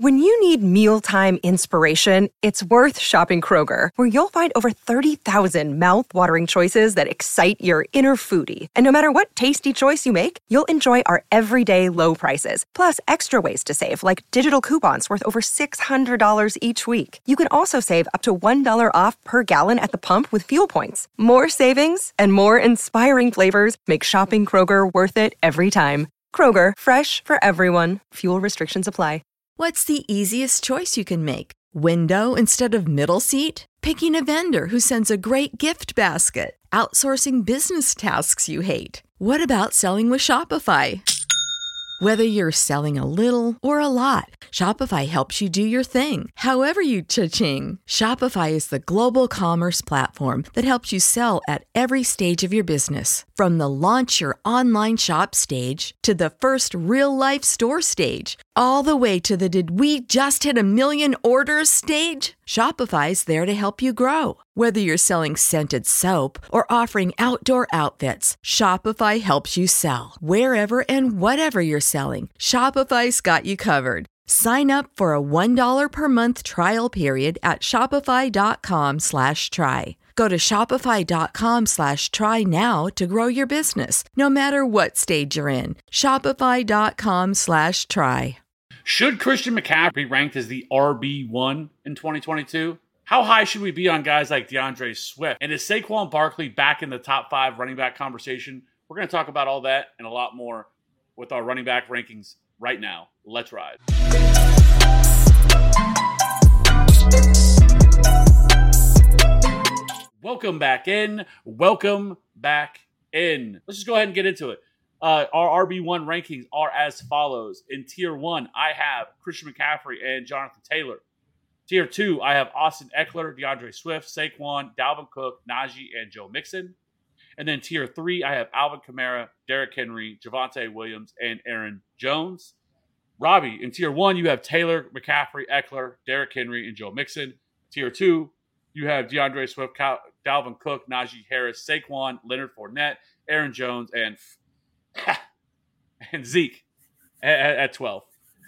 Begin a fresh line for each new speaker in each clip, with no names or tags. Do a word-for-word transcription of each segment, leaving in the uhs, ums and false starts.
When you need mealtime inspiration, it's worth shopping Kroger, where you'll find over thirty thousand mouth-watering choices that excite your inner foodie. And no matter what tasty choice you make, you'll enjoy our everyday low prices, plus extra ways to save, like digital coupons worth over six hundred dollars each week. You can also save up to one dollar off per gallon at the pump with fuel points. More savings and more inspiring flavors make shopping Kroger worth it every time. Kroger, fresh for everyone. Fuel restrictions apply.
What's the easiest choice you can make? Window instead of middle seat? Picking a vendor who sends a great gift basket? Outsourcing business tasks you hate? What about selling with Shopify? Whether you're selling a little or a lot, Shopify helps you do your thing, however you cha-ching. Shopify is the global commerce platform that helps you sell at every stage of your business. From the launch your online shop stage to the first real-life store stage, all the way to the did we just hit a million orders stage. Shopify's there to help you grow. Whether you're selling scented soap or offering outdoor outfits, Shopify helps you sell. Wherever and whatever you're selling, Shopify's got you covered. Sign up for a one dollar per month trial period at shopify.com slash try. Go to shopify.com slash try now to grow your business, no matter what stage you're in. Shopify.com slash try.
Should Christian McCaffrey be ranked as the R B one in twenty twenty-two? How high should we be on guys like DeAndre Swift? And is Saquon Barkley back in the top five running back conversation? We're going to talk about all that and a lot more with our running back rankings right now. Let's ride. Welcome back in. Welcome back in. Let's just go ahead and get into it. Uh, our R B one rankings are as follows. In Tier one, I have Christian McCaffrey and Jonathan Taylor. Tier two, I have Austin Eckler, DeAndre Swift, Saquon, Dalvin Cook, Najee, and Joe Mixon. And then Tier three, I have Alvin Kamara, Derrick Henry, Javonte Williams, and Aaron Jones. Robbie, in Tier one, you have Taylor, McCaffrey, Eckler, Derrick Henry, and Joe Mixon. Tier two, you have DeAndre Swift, Cal- Dalvin Cook, Najee Harris, Saquon, Leonard Fournette, Aaron Jones, and and Zeke at, at twelve.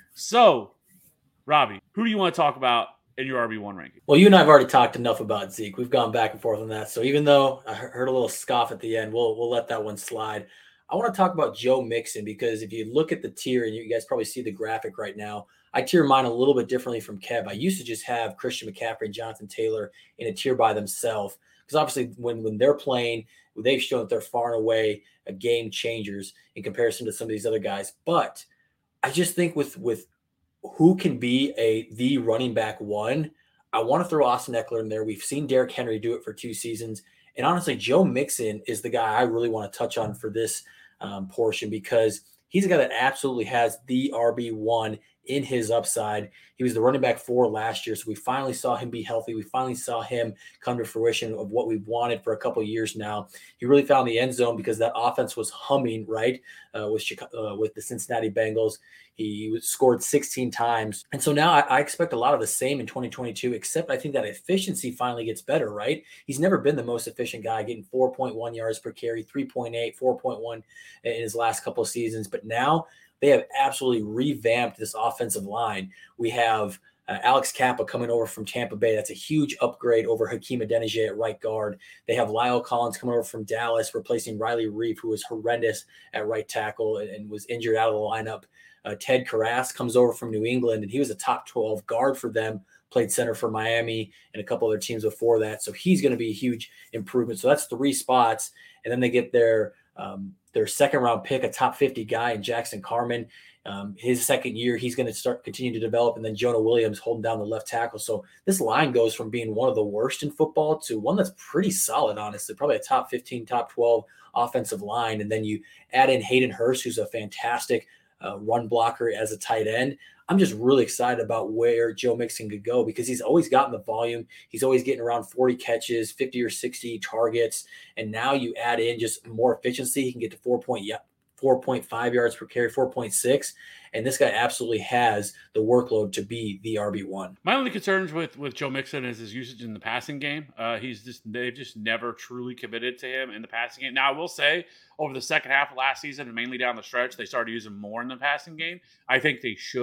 So, Robbie, who do you want to talk about in your R B one ranking?
Well, you and I have already talked enough about Zeke. We've gone back and forth on that. So even though I heard a little scoff at the end, we'll we'll let that one slide. I want to talk about Joe Mixon because if you look at the tier, and you guys probably see the graphic right now, I tier mine a little bit differently from Kev. I used to just have Christian McCaffrey and Jonathan Taylor in a tier by themselves because obviously when, when they're playing, they've shown that they're far and away a game changers in comparison to some of these other guys. But I just think with with who can be a the running back one, I want to throw Austin Eckler in there. We've seen Derrick Henry do it for two seasons. And honestly, Joe Mixon is the guy I really want to touch on for this um, portion because he's a guy that absolutely has the R B one in his upside. He was the running back four last year, so we finally saw him be healthy. We finally saw him come to fruition of what we've wanted for a couple of years now. He really found the end zone because that offense was humming, right, uh, with Chicago, uh, with the Cincinnati Bengals. He scored sixteen times. And so now I, I expect a lot of the same in twenty twenty-two, except I think that efficiency finally gets better, right? He's never been the most efficient guy, getting four point one yards per carry, three point eight, four point one in his last couple of seasons. But now they have absolutely revamped this offensive line. We have uh, Alex Kappa coming over from Tampa Bay. That's a huge upgrade over Hakeem Adeniji at right guard. They have Lyle Collins coming over from Dallas, replacing Riley Reef, who was horrendous at right tackle and, and was injured out of the lineup. Uh, Ted Karras comes over from New England, and he was a top twelve guard for them, played center for Miami and a couple other teams before that. So he's going to be a huge improvement. So that's three spots. And then they get their um, their second round pick, a top fifty guy in Jackson Carman. Um, his second year, he's going to start continue to develop. And then Jonah Williams holding down the left tackle. So this line goes from being one of the worst in football to one that's pretty solid, honestly, probably a top fifteen, top twelve offensive line. And then you add in Hayden Hurst, who's a fantastic uh, run blocker as a tight end. I'm just really excited about where Joe Mixon could go because he's always gotten the volume. He's always getting around forty catches, fifty or sixty targets. And now you add in just more efficiency. He can get to four point, four point five yards per carry, four point six. And this guy absolutely has the workload to be the R B one.
My only concerns with, with Joe Mixon is his usage in the passing game. Uh, he's just they've just never truly committed to him in the passing game. Now, I will say over the second half of last season and mainly down the stretch, they started using more in the passing game. I think they should.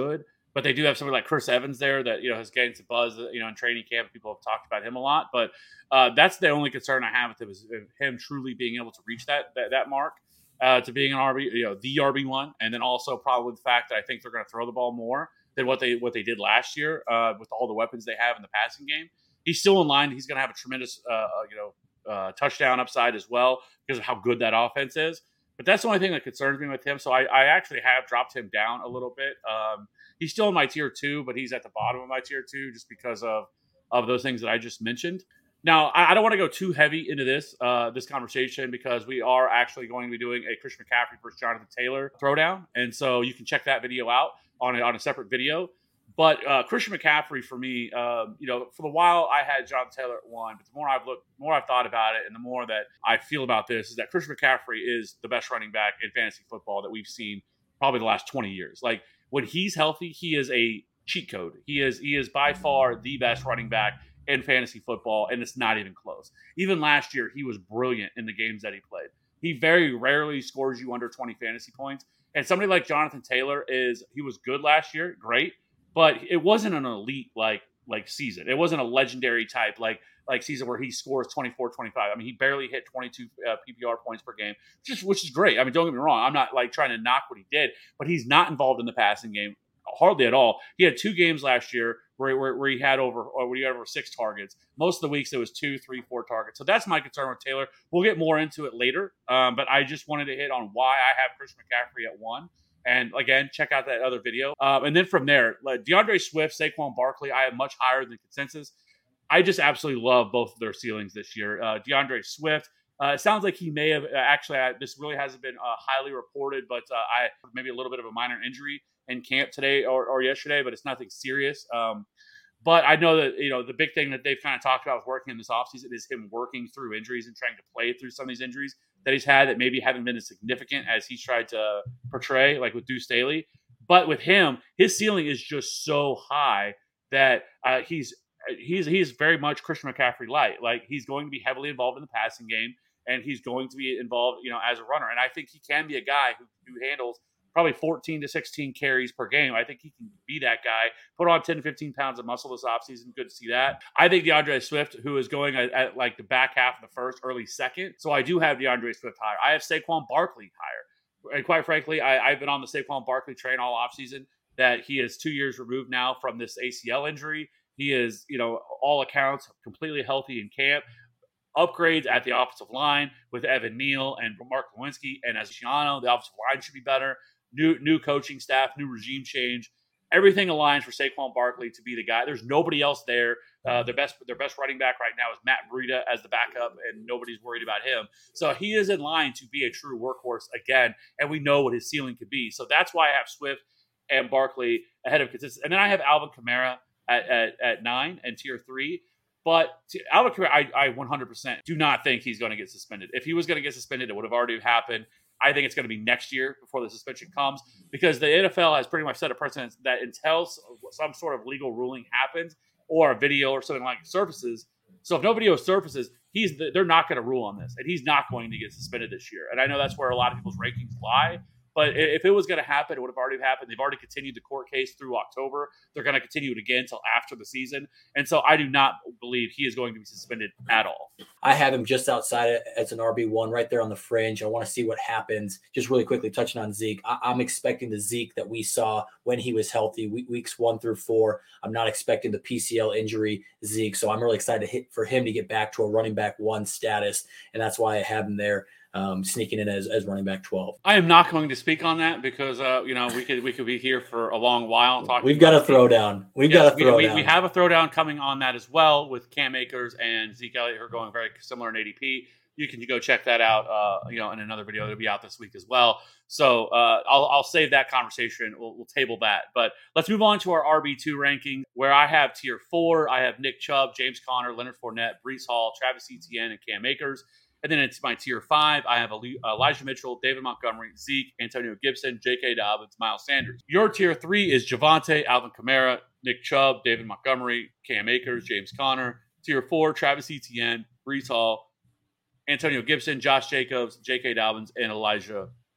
But they do have somebody like Chris Evans there that, you know, has gained some buzz, you know, in training camp. People have talked about him a lot. But uh, that's the only concern I have with him is him truly being able to reach that that, that mark, uh, to being an R B, you know, the R B one. And then also probably the fact that I think they're going to throw the ball more than what they what they did last year uh, with all the weapons they have in the passing game. He's still in line. He's going to have a tremendous, uh, you know, uh, touchdown upside as well because of how good that offense is. But that's the only thing that concerns me with him. So I, I actually have dropped him down a little bit. Um, he's still in my tier two, but he's at the bottom of my tier two just because of, of those things that I just mentioned. Now, I, I don't want to go too heavy into this uh, this conversation because we are actually going to be doing a Christian McCaffrey versus Jonathan Taylor throwdown. And so you can check that video out on a, on a separate video. But uh, Christian McCaffrey, for me, um, you know, for the while I had Jonathan Taylor at one, but the more I've looked, the more I've thought about it, and the more that I feel about this is that Christian McCaffrey is the best running back in fantasy football that we've seen probably the last twenty years. Like when he's healthy, he is a cheat code. He is he is by far the best running back in fantasy football, and it's not even close. Even last year, he was brilliant in the games that he played. He very rarely scores you under twenty fantasy points. And somebody like Jonathan Taylor is he was good last year, great. But it wasn't an elite like like season. It wasn't a legendary type like like season where he scores twenty-four, twenty-five. I mean, he barely hit twenty-two uh, P P R points per game, which is, which is great. I mean, don't get me wrong. I'm not like trying to knock what he did, but he's not involved in the passing game hardly at all. He had two games last year where, where, where he had over or where he had over six targets. Most of the weeks it was two, three, four targets. So that's my concern with Taylor. We'll get more into it later, um, but I just wanted to hit on why I have Christian McCaffrey at one. And again, check out that other video. Um, and then from there, like DeAndre Swift, Saquon Barkley, I have much higher than consensus. I just absolutely love both of their ceilings this year. Uh, DeAndre Swift, uh, it sounds like he may have actually, uh, this really hasn't been uh, highly reported, but uh, I maybe a little bit of a minor injury in camp today or, or yesterday, but it's nothing serious. Um, but I know that, you know, the big thing that they've kind of talked about with working in this offseason is him working through injuries and trying to play through some of these injuries that he's had that maybe haven't been as significant as he's tried to portray, like with Deuce Staley. But with him, his ceiling is just so high that uh, he's he's he's very much Christian McCaffrey light. Like he's going to be heavily involved in the passing game, and he's going to be involved, you know, as a runner. And I think he can be a guy who, who handles probably fourteen to sixteen carries per game. I think he can be that guy. Put on ten to fifteen pounds of muscle this offseason. Good to see that. I think DeAndre Swift, who is going at, at like the back half of the first, early second. So I do have DeAndre Swift higher. I have Saquon Barkley higher. And quite frankly, I, I've been on the Saquon Barkley train all offseason that he is two years removed now from this A C L injury. He is, you know, all accounts completely healthy in camp. Upgrades at the offensive line with Evan Neal and Mark Lewinsky and Asiano. The offensive line should be better. New new coaching staff, new regime change. Everything aligns for Saquon Barkley to be the guy. There's nobody else there. Uh, their best their best running back right now is Matt Breida as the backup, and nobody's worried about him. So he is in line to be a true workhorse again, and we know what his ceiling could be. So that's why I have Swift and Barkley ahead of consistency. And then I have Alvin Kamara at, at, at nine and tier three. But to Alvin Kamara, I, I one hundred percent do not think he's going to get suspended. If he was going to get suspended, it would have already happened. I think it's going to be next year before the suspension comes because the N F L has pretty much set a precedent that until some sort of legal ruling happens or a video or something like surfaces. So if no video surfaces, he's they're not going to rule on this, and he's not going to get suspended this year. And I know that's where a lot of people's rankings lie. But if it was going to happen, it would have already happened. They've already continued the court case through October. They're going to continue it again until after the season. And so I do not believe he is going to be suspended at all.
I have him just outside it as an R B one right there on the fringe. I want to see what happens. Just really quickly touching on Zeke. I- I'm expecting the Zeke that we saw when he was healthy, weeks one through four. I'm not expecting the P C L injury Zeke. So I'm really excited to hit for him to get back to a running back one status. And that's why I have him there. Um, sneaking in as, as running back twelve.
I am not going to speak on that because uh, you know we could we could be here for a long while talking.
We've got a throwdown. We've yes, got a throwdown.
We, we, we have a throwdown coming on that as well with Cam Akers and Zeke Elliott, who are going very similar in A D P. You can go check that out. Uh, you know, in another video that'll be out this week as well. So uh, I'll I'll save that conversation. We'll, we'll table that. But let's move on to our R B two ranking, where I have tier four. I have Nick Chubb, James Conner, Leonard Fournette, Breece Hall, Travis Etienne, and Cam Akers. And then it's my tier five. I have Elijah Mitchell, David Montgomery, Zeke, Antonio Gibson, J K. Dobbins, Miles Sanders. Your tier three is Javonte, Alvin Kamara, Nick Chubb, David Montgomery, Cam Akers, James Conner. Tier four, Travis Etienne, Breece Hall, Antonio Gibson, Josh Jacobs, J K. Dobbins, and Elijah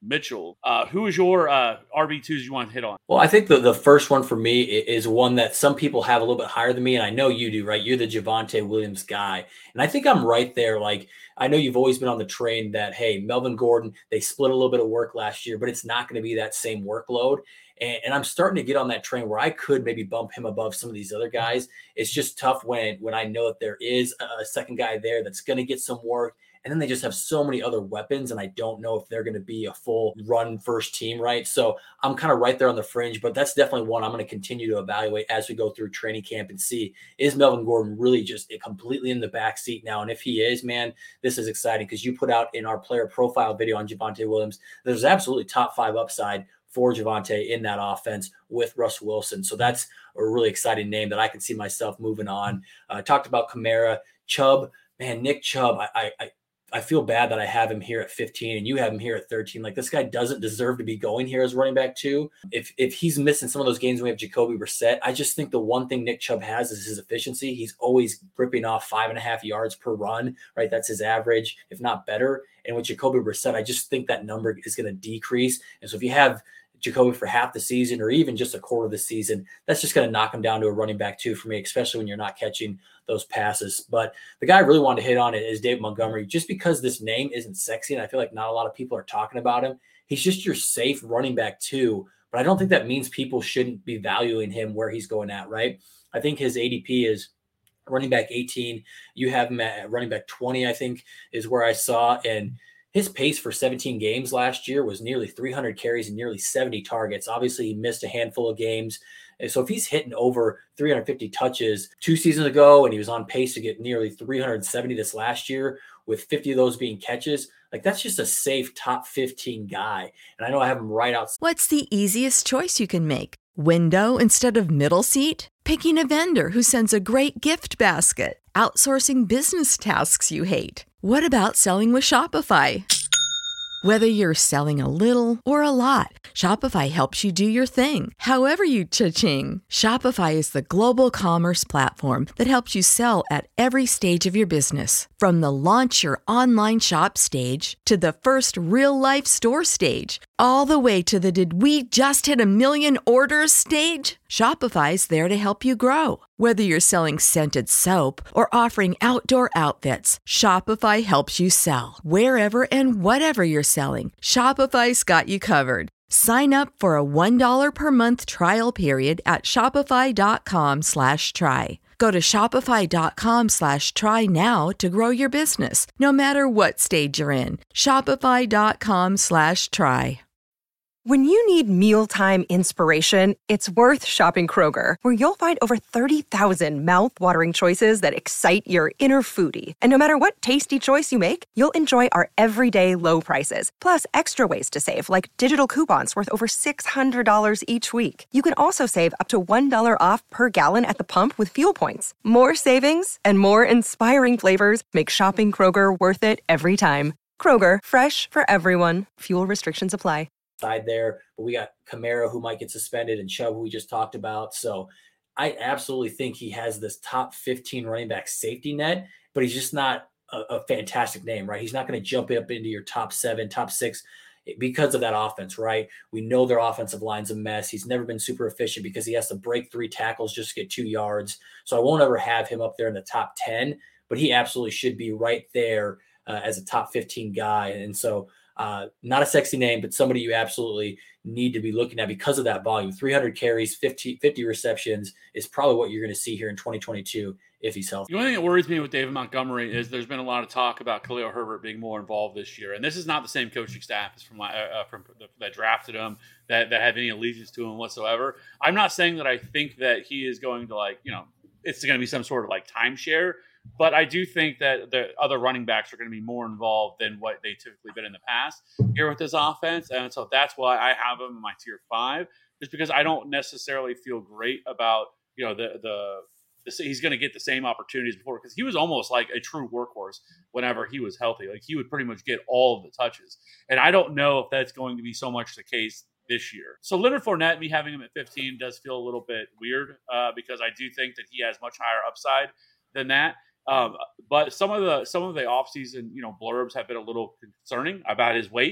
Mitchell. Uh, who is your uh, R B twos you want to hit on?
Well, I think the, the first one for me is one that some people have a little bit higher than me, and I know you do, right? You're the Javonte Williams guy. And I think I'm right there. Like, I know you've always been on the train that, hey, Melvin Gordon, they split a little bit of work last year, but it's not going to be that same workload. And, and I'm starting to get on that train where I could maybe bump him above some of these other guys. It's just tough when, when I know that there is a second guy there that's going to get some work. And then they just have so many other weapons, and I don't know if they're going to be a full run first team, right? So I'm kind of right there on the fringe, but that's definitely one I'm going to continue to evaluate as we go through training camp and see, is Melvin Gordon really just completely in the back seat now? And if he is, man, this is exciting because you put out in our player profile video on Javonte Williams, there's absolutely top five upside for Javonte in that offense with Russ Wilson. So that's a really exciting name that I can see myself moving on. I uh, talked about Kamara, Chubb, man, Nick Chubb. I, I, I feel bad that I have him here at fifteen and you have him here at thirteen. Like, this guy doesn't deserve to be going here as running back two. If if he's missing some of those games when we have Jacoby Brissett, I just think the one thing Nick Chubb has is his efficiency. He's always ripping off five and a half yards per run, right? That's his average, if not better. And with Jacoby Brissett, I just think that number is going to decrease. And so if you have Jacoby for half the season or even just a quarter of the season, that's just going to knock him down to a running back two for me, especially when you're not catching those passes. But the guy I really wanted to hit on it is David Montgomery, just because this name isn't sexy and I feel like not a lot of people are talking about him. He's just your safe running back two, but I don't think that means people shouldn't be valuing him where he's going at, right? I think his A D P is running back eighteen. You have him at running back twenty, I think, is where I saw. And his pace for seventeen games last year was nearly three hundred carries and nearly seventy targets. Obviously, he missed a handful of games. And so if he's hitting over three hundred fifty touches two seasons ago, and he was on pace to get nearly three hundred seventy this last year, with fifty of those being catches, like, that's just a safe top fifteen guy. And I know I have him right outside.
What's the easiest choice you can make? Window instead of middle seat? Picking a vendor who sends a great gift basket? Outsourcing business tasks you hate? What about selling with Shopify? Whether you're selling a little or a lot, Shopify helps you do your thing, however you cha-ching. Shopify is the global commerce platform that helps you sell at every stage of your business. From the launch your online shop stage to the first real-life store stage, all the way to the did we just hit a million orders stage. Shopify's there to help you grow. Whether you're selling scented soap or offering outdoor outfits, Shopify helps you sell. Wherever and whatever you're selling, Shopify's got you covered. Sign up for a one dollar per month trial period at shopify.com slash try. Go to shopify.com slash try now to grow your business, no matter what stage you're in. Shopify.com slash try.
When you need mealtime inspiration, it's worth shopping Kroger, where you'll find over thirty thousand mouth-watering choices that excite your inner foodie. And no matter what tasty choice you make, you'll enjoy our everyday low prices, plus extra ways to save, like digital coupons worth over six hundred dollars each week. You can also save up to one dollar off per gallon at the pump with fuel points. More savings and more inspiring flavors make shopping Kroger worth it every time. Kroger, fresh for everyone. Fuel restrictions apply.
Side there, but we got Kamara who might get suspended and Chubb who we just talked about. So I absolutely think he has this top fifteen running back safety net, but he's just not a, a fantastic name, right? He's not going to jump up into your top seven, top six because of that offense, right? We know their offensive line's a mess. He's never been super efficient because he has to break three tackles just to get two yards. So I won't ever have him up there in the top ten, but he absolutely should be right there uh, as a top fifteen guy. And so Uh, not a sexy name, but somebody you absolutely need to be looking at because of that volume. three hundred carries, fifty, fifty receptions is probably what you're going to see here in twenty twenty-two if he's healthy.
The only thing that worries me with David Montgomery is there's been a lot of talk about Khalil Herbert being more involved this year. And this is not the same coaching staff as from, uh, from the, that drafted him, that, that have any allegiance to him whatsoever. I'm not saying that I think that he is going to, like, you know, it's going to be some sort of like timeshare. But I do think that the other running backs are going to be more involved than what they typically been in the past here with this offense. And so that's why I have him in my tier five, just because I don't necessarily feel great about, you know, the, the, the he's going to get the same opportunities before, because he was almost like a true workhorse whenever he was healthy. Like, he would pretty much get all of the touches. And I don't know if that's going to be so much the case this year. So Leonard Fournette, me having him at fifteen does feel a little bit weird uh, because I do think that he has much higher upside than that. Um, but some of the some of the offseason, you know, blurbs have been a little concerning about his weight.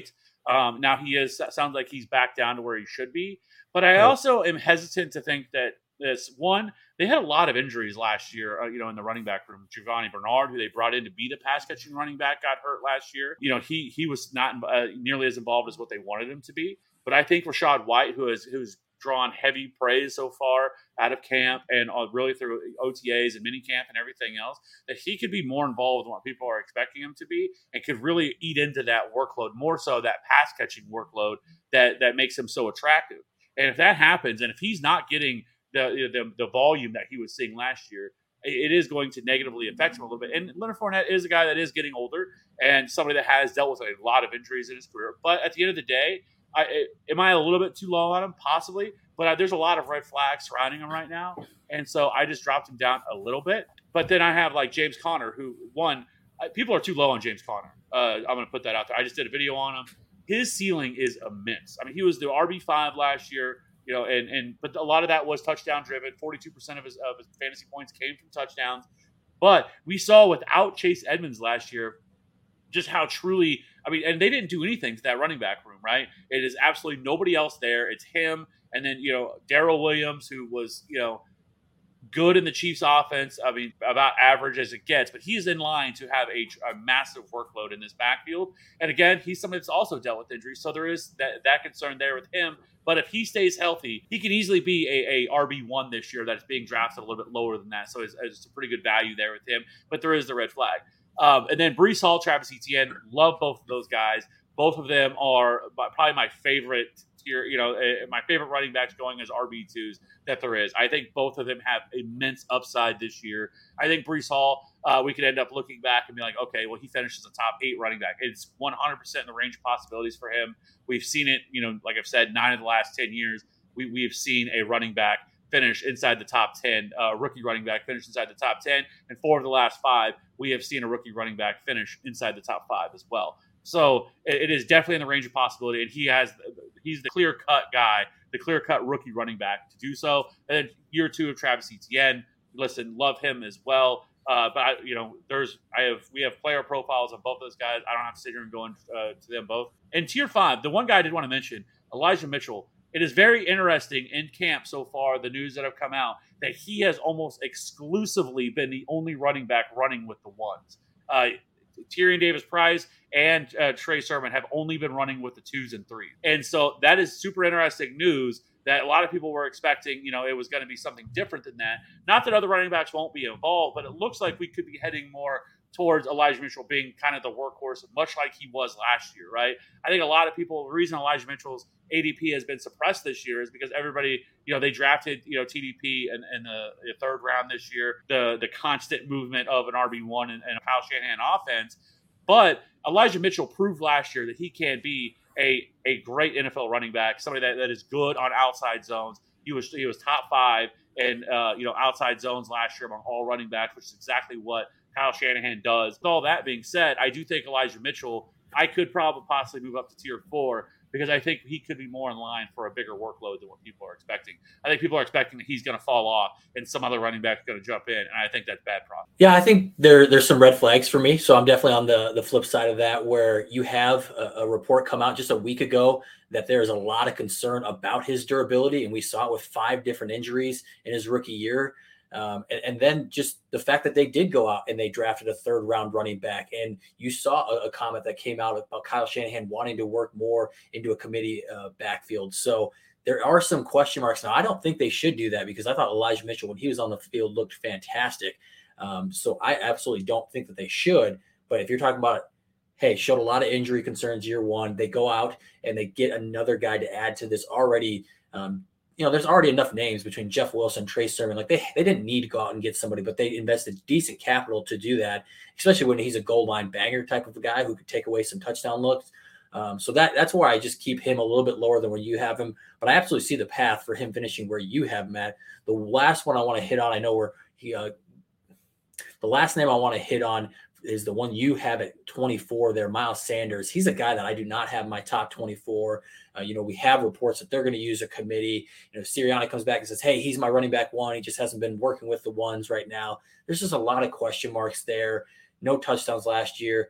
Um, now he is sounds like he's back down to where he should be, but I
Right.
also am hesitant to think that this one they had a lot of injuries last year. Uh, you know, in the running back room, Giovanni Bernard, who they brought in to be the pass catching running back, got hurt last year. You know, he he was not uh, nearly as involved as what they wanted him to be. But I think Rashad White, who has who's drawn heavy praise so far out of camp and uh, really through O T As and mini camp and everything else, that he could be more involved in what people are expecting him to be and could really eat into that workload, more so that pass catching workload that that makes him so attractive. And if that happens, and if he's not getting the the, the volume that he was seeing last year, it is going to negatively affect him a little bit. And Leonard Fournette is a guy that is getting older and somebody that has dealt with a lot of injuries in his career. But at the end of the day, I, am I a little bit too low on him? Possibly. But I, there's a lot of red flags surrounding him right now. And so I just dropped him down a little bit. But then I have like James Conner, who, one, people are too low on James Conner. Uh, I'm going to put that out there. I just did a video on him. His ceiling is immense. I mean, he was the R B five last year. You know, and and but a lot of that was touchdown driven. forty-two percent of his of his fantasy points came from touchdowns. But we saw without Chase Edmonds last year just how truly, I mean, and they didn't do anything to that running back room, right? It is absolutely nobody else there. It's him, and then you know Darrell Williams, who was you know good in the Chiefs' offense. I mean, about average as it gets, but he's in line to have a, a massive workload in this backfield. And again, he's somebody that's also dealt with injuries, so there is that, that concern there with him. But if he stays healthy, he can easily be a, a R B one this year that's being drafted a little bit lower than that. So it's, it's a pretty good value there with him. But there is the red flag. Um, and then Breece Hall, Travis Etienne, love both of those guys. Both of them are probably my favorite tier, you know, my favorite running backs going as R B twos that there is. I think both of them have immense upside this year. I think Breece Hall, uh, we could end up looking back and be like, okay, well, he finishes a top eight running back. It's one hundred percent in the range of possibilities for him. We've seen it, you know, like I've said, nine of the last ten years, we, we've seen a running back finish inside the top ten, uh, rookie running back finish inside the top ten, and four of the last five, we have seen a rookie running back finish inside the top five as well. So it is definitely in the range of possibility, and he has he's the clear-cut guy, the clear-cut rookie running back to do so. And then year two of Travis Etienne, listen, love him as well. Uh, but I, you know, there's I have we have player profiles on both those guys. I don't have to sit here and go in, uh, to them both. And tier five, the one guy I did want to mention, Elijah Mitchell. It is very interesting in camp so far, the news that have come out, that he has almost exclusively been the only running back running with the ones. Uh, Tyrion Davis-Price and uh, Trey Sermon have only been running with the twos and threes. And so that is super interesting news that a lot of people were expecting, you know, it was going to be something different than that. Not that other running backs won't be involved, but it looks like we could be heading more towards Elijah Mitchell being kind of the workhorse, much like he was last year, right? I think a lot of people, the reason Elijah Mitchell's A D P has been suppressed this year is because everybody, you know, they drafted, you know, T D P in, in the, the third round this year, the the constant movement of an R B one and, and a Kyle Shanahan offense. But Elijah Mitchell proved last year that he can be a, a great N F L running back, somebody that, that is good on outside zones. He was he was top five in, uh, you know, outside zones last year among all running backs, which is exactly what Kyle Shanahan does. With all that being said, I do think Elijah Mitchell, I could probably possibly move up to tier four because I think he could be more in line for a bigger workload than what people are expecting. I think people are expecting that he's going to fall off and some other running back is going to jump in, and I think that's bad problem.
Yeah, I think there there's some red flags for me. So I'm definitely on the, the flip side of that, where you have a, a report come out just a week ago that there's a lot of concern about his durability, and we saw it with five different injuries in his rookie year. Um, and, and then just the fact that they did go out and they drafted a third round running back. And you saw a, a comment that came out about Kyle Shanahan wanting to work more into a committee uh, backfield. So there are some question marks. Now, I don't think they should do that because I thought Elijah Mitchell, when he was on the field, looked fantastic. Um, so I absolutely don't think that they should. But if you're talking about, hey, showed a lot of injury concerns year one, they go out and they get another guy to add to this already, um, you know, there's already enough names between Jeff Wilson, Trey Sermon. Like they, they didn't need to go out and get somebody, but they invested decent capital to do that, especially when he's a goal line banger type of a guy who could take away some touchdown looks. Um, so that that's why I just keep him a little bit lower than where you have him. But I absolutely see the path for him finishing where you have him at. The last one I want to hit on, I know where he, uh, the last name I want to hit on is the one you have at twenty-four there, Miles Sanders. He's a guy that I do not have in my top twenty-four. Uh, you know, we have reports that they're going to use a committee. You know, Sirianni comes back and says, hey, he's my running back one. He just hasn't been working with the ones right now. There's just a lot of question marks there. No touchdowns last year.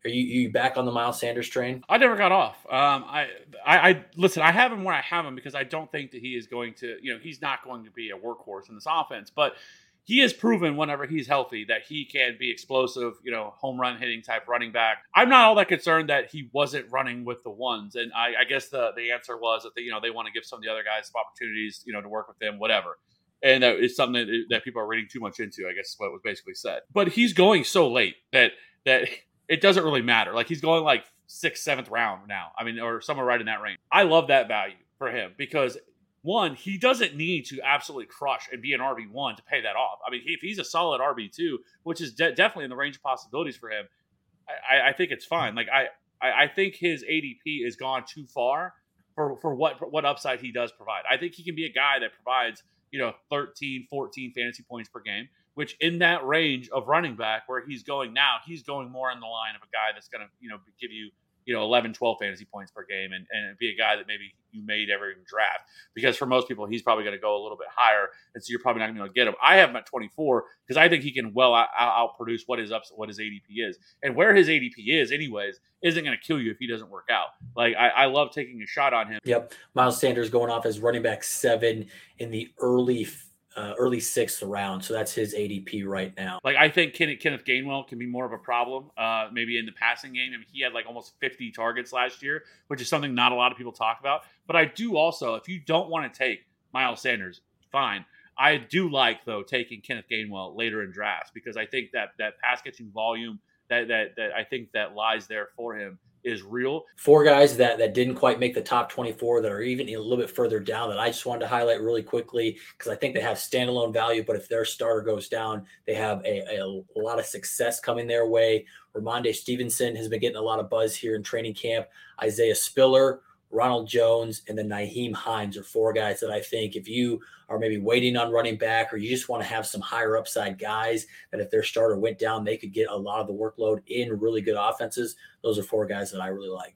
Are you, you back on the Miles Sanders train?
I never got off. Um, I, I, I listen. I have him where I have him because I don't think that he is going to. You know, he's not going to be a workhorse in this offense, but he has proven whenever he's healthy that he can be explosive, you know, home run hitting type running back. I'm not all that concerned that he wasn't running with the ones. And I, I guess the, the answer was that, they, you know, they want to give some of the other guys some opportunities, you know, to work with them, whatever. And that is something that, that people are reading too much into, I guess is what was basically said. But he's going so late that that it doesn't really matter. Like he's going like sixth, seventh round now. I mean, or somewhere right in that range. I love that value for him because one, he doesn't need to absolutely crush and be an R B one to pay that off. I mean, if he's a solid R B two, which is de- definitely in the range of possibilities for him, I, I think it's fine. Like I, I think his A D P is gone too far for, for what for what upside he does provide. I think he can be a guy that provides, you know, thirteen, fourteen fantasy points per game, which in that range of running back where he's going now, he's going more in the line of a guy that's going to, you know, give you, you know, eleven, twelve fantasy points per game and, and be a guy that maybe you may never even draft. Because for most people, he's probably going to go a little bit higher. And so you're probably not going to get him. I have him at twenty-four because I think he can well out, out produce what his ups, what his A D P is. And where his A D P is anyways, isn't going to kill you if he doesn't work out. Like I, I love taking a shot on him.
Yep. Miles Sanders going off as running back seven in the early Uh, early sixth round. So that's his A D P right now.
Like, I think Kenneth, Kenneth Gainwell can be more of a problem, uh, maybe in the passing game. I mean, he had like almost fifty targets last year, which is something not a lot of people talk about. But I do also, if you don't want to take Miles Sanders, fine. I do like, though, taking Kenneth Gainwell later in drafts because I think that that pass catching volume that that that I think that lies there for him is real.
Four guys that that didn't quite make the top twenty-four that are even a little bit further down that I just wanted to highlight really quickly because I think they have standalone value, but if their starter goes down, they have a, a, a lot of success coming their way. Ramondre Stevenson has been getting a lot of buzz here in training camp. Isaiah Spiller, Ronald Jones, and then Nyheim Hines are four guys that I think if you are maybe waiting on running back or you just want to have some higher upside guys that if their starter went down, they could get a lot of the workload in really good offenses. Those are four guys that I really like.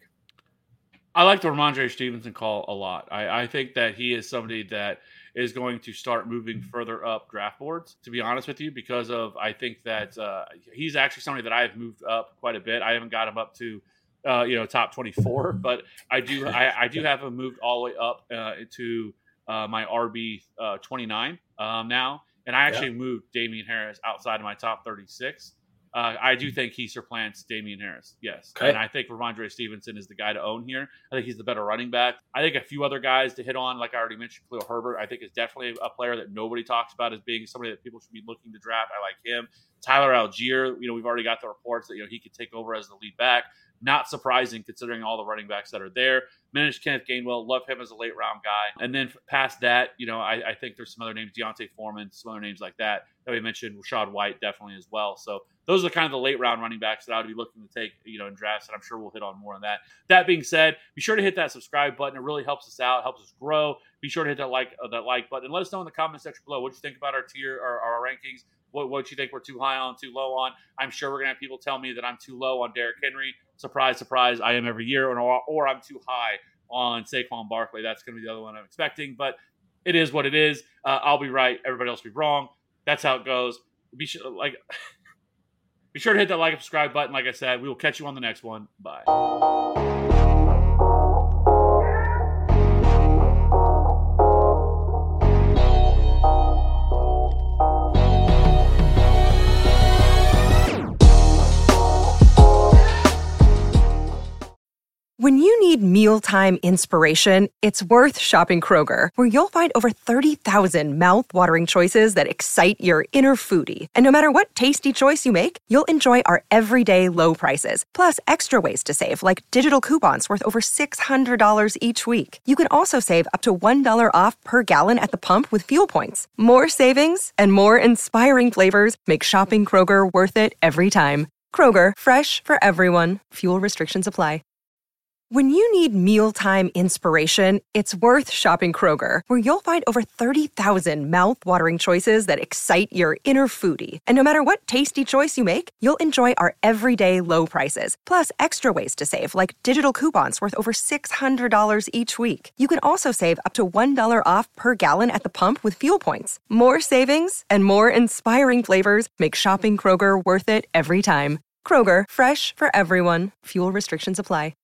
I like the Ramondre Stevenson call a lot. I, I think that he is somebody that is going to start moving further up draft boards, to be honest with you, because of I think that uh, he's actually somebody that I've moved up quite a bit. I haven't got him up to Uh, you know, top twenty-four, but I do, I, I do have him moved all the way up uh, to uh, my R B uh, twenty-nine um, now, and I actually yeah. moved Damian Harris outside of my top thirty-six. Uh, I do think he supplants Damian Harris, yes, okay. And I think Ramondre Stevenson is the guy to own here. I think he's the better running back. I think a few other guys to hit on, like I already mentioned, Khalil Herbert, I think is definitely a player that nobody talks about as being somebody that people should be looking to draft. I like him. Tyler Algier, you know, we've already got the reports that you know he could take over as the lead back. Not surprising considering all the running backs that are there. Managed Kenneth Gainwell, love him as a late round guy. And then past that, you know, I, I think there's some other names, Deontay Foreman, some other names like that that we mentioned, Rachaad White definitely as well. So those are kind of the late round running backs that I would be looking to take, you know, in drafts, and I'm sure we'll hit on more on that. That being said, be sure to hit that subscribe button. It really helps us out, helps us grow. Be sure to hit that like uh, that like button and let us know in the comment section below what you think about our tier or our rankings. What what you think we're too high on, too low on. I'm sure we're gonna have people tell me that I'm too low on Derrick Henry. Surprise, surprise, I am every year, or or I'm too high on Saquon Barkley. That's gonna be the other one I'm expecting, but it is what it is. Uh, I'll be right, everybody else will be wrong. That's how it goes. Be sure like be sure to hit that like and subscribe button. Like I said, we will catch you on the next one. Bye.
When you need mealtime inspiration, it's worth shopping Kroger, where you'll find over thirty thousand mouth-watering choices that excite your inner foodie. And no matter what tasty choice you make, you'll enjoy our everyday low prices, plus extra ways to save, like digital coupons worth over six hundred dollars each week. You can also save up to one dollar off per gallon at the pump with fuel points. More savings and more inspiring flavors make shopping Kroger worth it every time. Kroger, fresh for everyone. Fuel restrictions apply. When you need mealtime inspiration, it's worth shopping Kroger, where you'll find over thirty thousand mouth-watering choices that excite your inner foodie. And no matter what tasty choice you make, you'll enjoy our everyday low prices, plus extra ways to save, like digital coupons worth over six hundred dollars each week. You can also save up to one dollar off per gallon at the pump with fuel points. More savings and more inspiring flavors make shopping Kroger worth it every time. Kroger, fresh for everyone. Fuel restrictions apply.